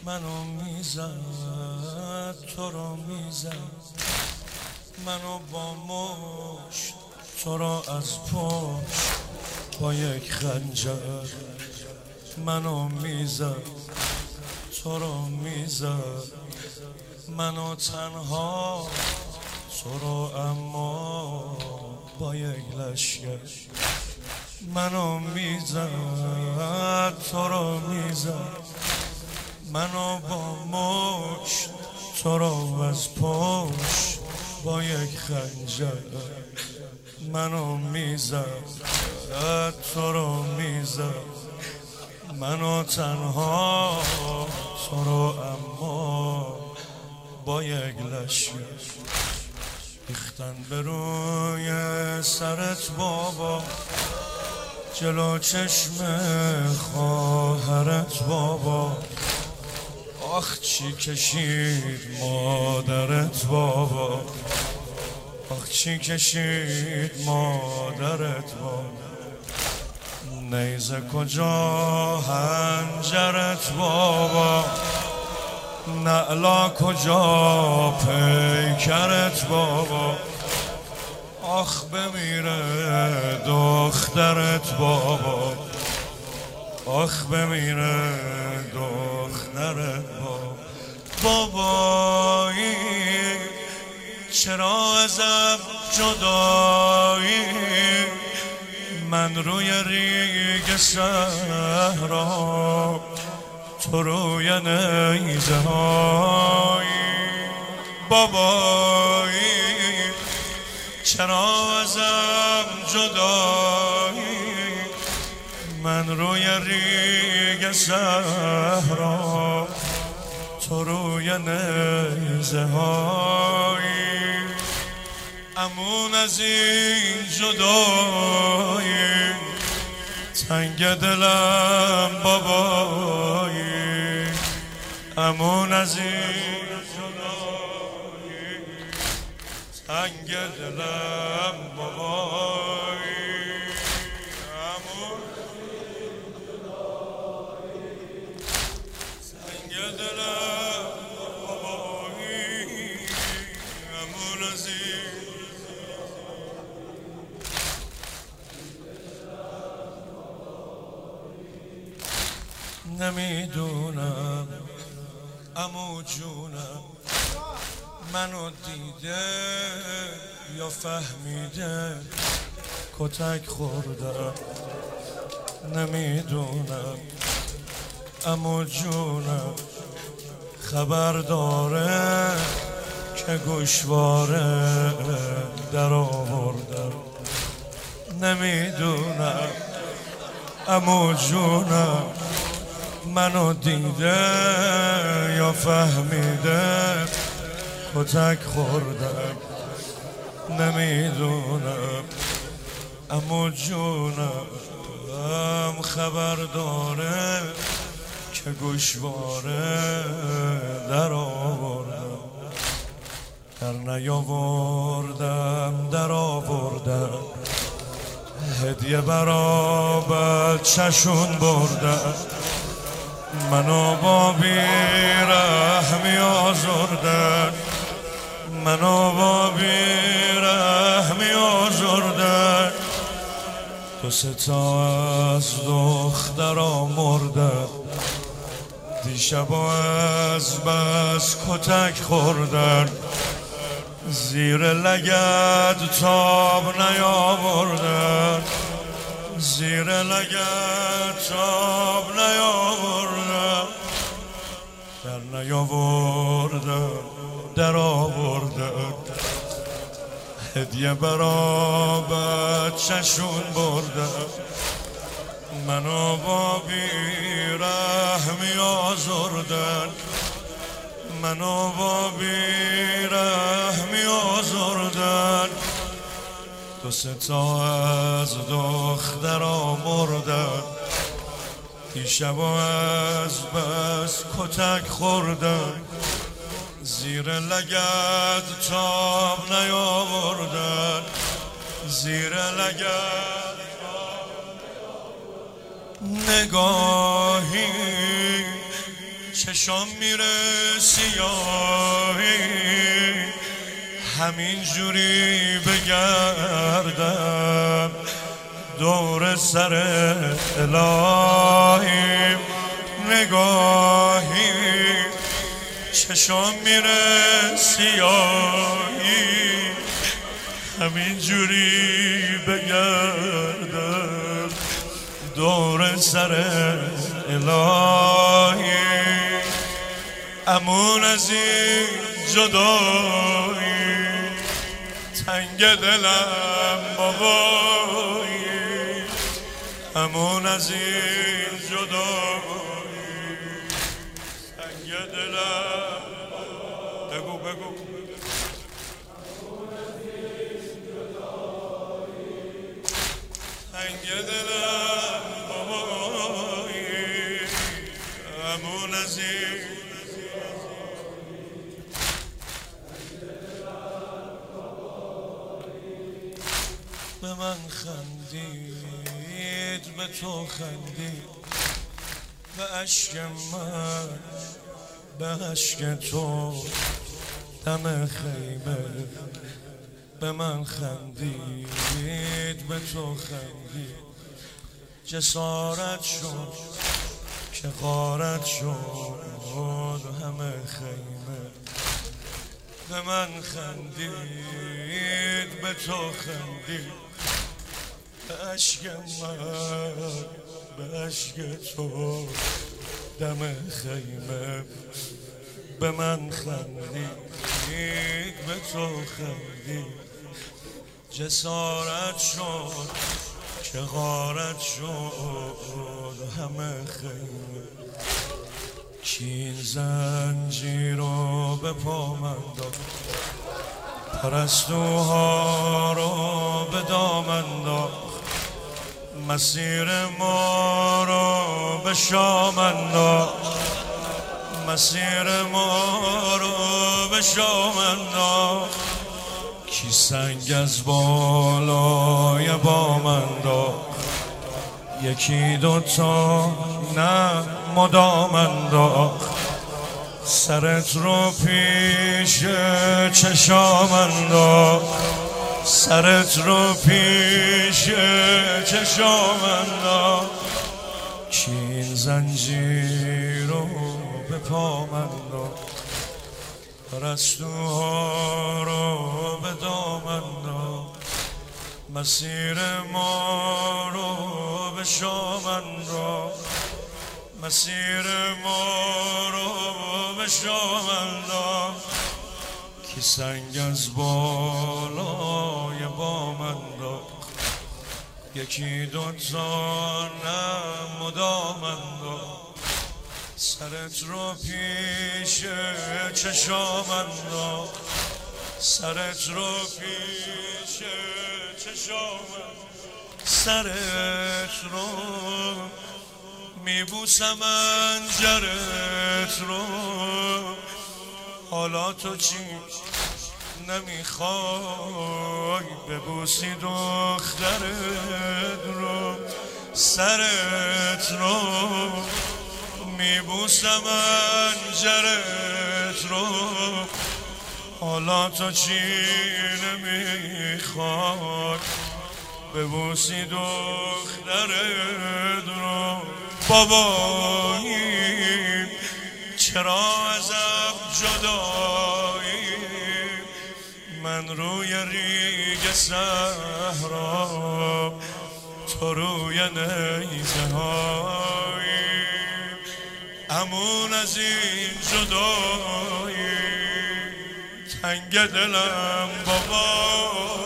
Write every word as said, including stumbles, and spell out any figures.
منو میزد تو رو میزد، منو با مشت تو رو از پشت با یک خنجر. منو میزد تو رو میزد، منو تنها تو رو اما با یک لشگر. منو میزد تو رو میزد، منو با مشت تو رو از پشت با یک خنجر. منو میزد تو رو میزد، منو تنها تو رو اما با یک لشگر. ریختن به روی سرت بابا، جلو چشم خواهرت بابا. آخ چی کشید مادرت بابا، آخ چی کشید مادرت بابا. نیزه کجا هنجرت بابا، نعلا کجا پیکرت بابا. آخ بمیره دخترت بابا، آخ بمیره دخترت بابا. بابایی چرا ازم جدایی، من روی ریگ صحرا تو روی نیزه هایی. بابایی چرا ازم جدایی، من روی ریگ صحرا تو روی نیزه هایی. امون از این جدایی تنگ دلم بابایی، امون از این جدایی تنگ دلم بابایی. امون تنگ دلم بابایی، امون از این. نمیدونم عمو جونم منو دیده یا فهمیده کتک خوردم. نمیدونم عمو جونم خبر داره که گوشواره در آوردم. نمیدونم عمو جونم منو دیده یا فهمیده کتک خوردم. نمیدونم عمو جونم خبر داره که گوشواره در آوردم. در نیاوردم در آوردم، هدیه برا بچه‌شون بردم. منو با بیرحمی آزردن، منو با بیرحمی آزردن. دو سه تا از دخترا مردن، دیشبا از بس کتک خوردن. زیر لگد تاب نیاوردن، زیر لگد تاب نیاوردن. در نیاوردن در آوردن، هدیه برا بچه‌شون بردن. منو با بیرحمی آزردن، منو با بیرحمی آزردن. دو سه تا از دخترا مردن، دیشبا از بس کتک خوردن. زیر لگد تاب نیاوردن، زیر لگد تاب نیاوردن. نگاهی چشام میره سیاهی همین جوری بگردم دور سر الهی نگاهی چشام میره سیاهی همین جوری بگردم دور سر الهی امون از این جدایی تنگ دلم بابایی امون از این جدایی تنگ دلم بگو بگو تنگ دلم بابایی امون از این به من خندید به تو خندید به عشق من به عشق تو دم خیمه به من خندید به تو خندید جسارت شد که غارت شد همه خیمه به من خندید به تو خندید به عشق من به عشق تو دم خیمه به من خندید به تو خندید جسارت شد که غارت شد همه خیمه کین زنجیر رو به پا من داد پرستوها رو به دامن داد مسیر ما رو به شام انداخت مسیر ما رو به شام انداخت کی سنگ از بالای بام انداخت یکی دوتا نه مدام انداخت سرت رو پیش چشام انداخت سرت رو پیش چشام انداخت کین زنجیر رو به پام انداخت پرستوها رو به دام انداخت مسیر ما رو به شام انداخت مسیر ما رو به شام انداخت کی سنگ از بالای بام انداخت یکی دوتا نه مدام انداخت سرت رو پیش چشام انداخت سرت رو پیش چشام سرت رو میبوسم انجرت رو حالا تو چی نمیخوای ببوسی دخترت رو سرت رو میبوسم انجرت رو حالا تو چی نمیخوای ببوسی دخترت رو بابایی چرا ازم جدایی من روی ریگ صحرا تو روی نیزه هایی امون از این جدایی تنگ دلم بابا